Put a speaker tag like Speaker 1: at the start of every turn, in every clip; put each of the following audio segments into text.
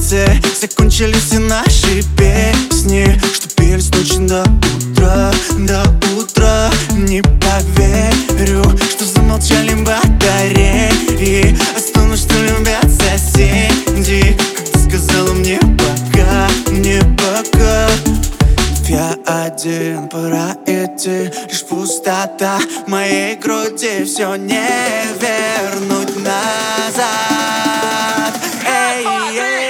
Speaker 1: конце закончились все наши песни, что пели с ночи до утра, до утра. Не поверю, что замолчали батареи, останусь, что любят соседи. Как ты сказала мне пока, мне пока. Я один, пора идти, лишь пустота в моей груди, все не вернуть назад. Эй, эй.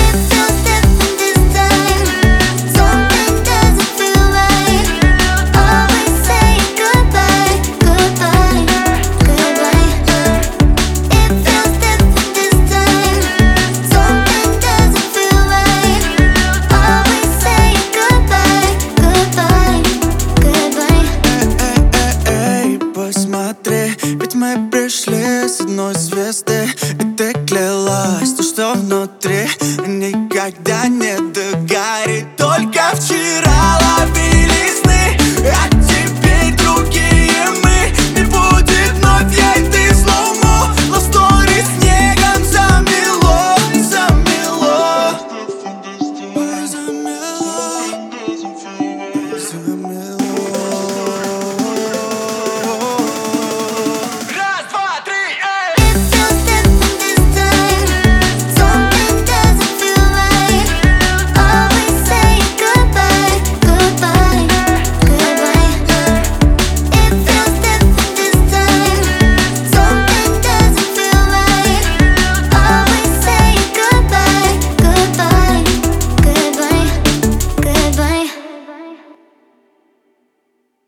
Speaker 1: Посмотри, ведь мы пришли с одной звезды, и ты клялась, то, что внутри никогда не догорит. Только вчера ловили сны.